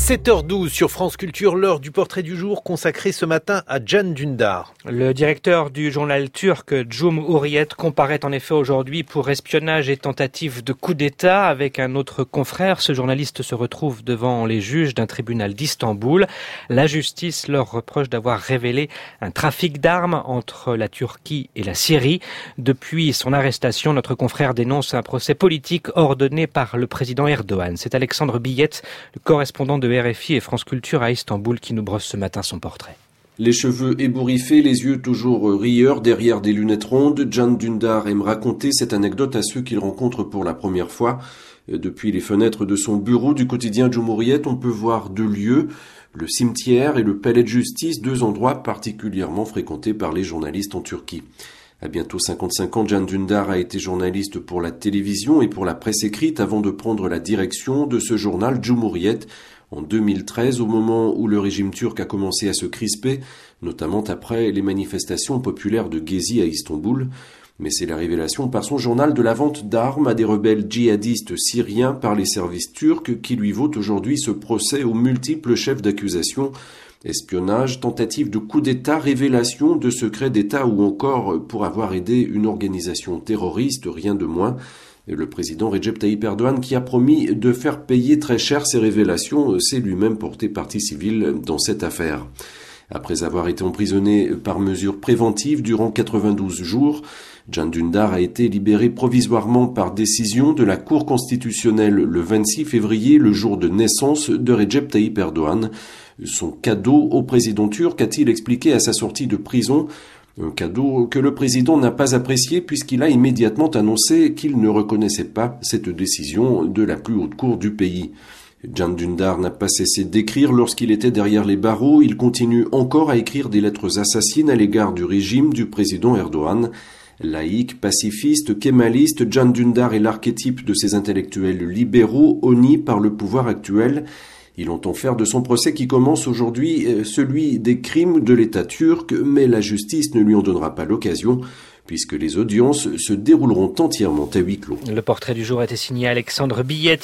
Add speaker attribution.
Speaker 1: 7h12 sur France Culture, l'heure du portrait du jour consacré ce matin à Can Dündar.
Speaker 2: Le directeur du journal turc Cumhuriyet comparaît en effet aujourd'hui pour espionnage et tentative de coup d'État avec un autre confrère. Ce journaliste se retrouve devant les juges d'un tribunal d'Istanbul. La justice leur reproche d'avoir révélé un trafic d'armes entre la Turquie et la Syrie. Depuis son arrestation, notre confrère dénonce un procès politique ordonné par le président Erdogan. C'est Alexandre Billet, le correspondant de RFI et France Culture à Istanbul, qui nous brosse ce matin son portrait.
Speaker 3: Les cheveux ébouriffés, les yeux toujours rieurs derrière des lunettes rondes, Can Dündar aime raconter cette anecdote à ceux qu'il rencontre pour la première fois. Depuis les fenêtres de son bureau du quotidien Cumhuriyet, on peut voir deux lieux, le cimetière et le palais de justice, deux endroits particulièrement fréquentés par les journalistes en Turquie. À bientôt 55 ans, Can Dündar a été journaliste pour la télévision et pour la presse écrite avant de prendre la direction de ce journal Cumhuriyet en 2013, au moment où le régime turc a commencé à se crisper, notamment après les manifestations populaires de Gezi à Istanbul. Mais c'est la révélation par son journal de la vente d'armes à des rebelles djihadistes syriens par les services turcs qui lui vaut aujourd'hui ce procès aux multiples chefs d'accusation. Espionnage, tentative de coup d'État, révélation de secrets d'État ou encore pour avoir aidé une organisation terroriste, rien de moins. Le président Recep Tayyip Erdogan, qui a promis de faire payer très cher ces révélations, s'est lui-même porté partie civile dans cette affaire. Après avoir été emprisonné par mesure préventive durant 92 jours, Can Dündar a été libéré provisoirement par décision de la Cour constitutionnelle le 26 février, le jour de naissance de Recep Tayyip Erdogan. Son cadeau au président turc, a-t-il expliqué à sa sortie de prison. Un cadeau que le président n'a pas apprécié puisqu'il a immédiatement annoncé qu'il ne reconnaissait pas cette décision de la plus haute cour du pays. Can Dündar n'a pas cessé d'écrire lorsqu'il était derrière les barreaux. Il continue encore à écrire des lettres assassines à l'égard du régime du président Erdogan. Laïque, pacifiste, kémaliste, Can Dündar est l'archétype de ces intellectuels libéraux honnis par le pouvoir actuel. Il entend faire de son procès qui commence aujourd'hui celui des crimes de l'État turc, mais la justice ne lui en donnera pas l'occasion, puisque les audiences se dérouleront entièrement à huis clos.
Speaker 2: Le portrait du jour était signé Alexandre Billet.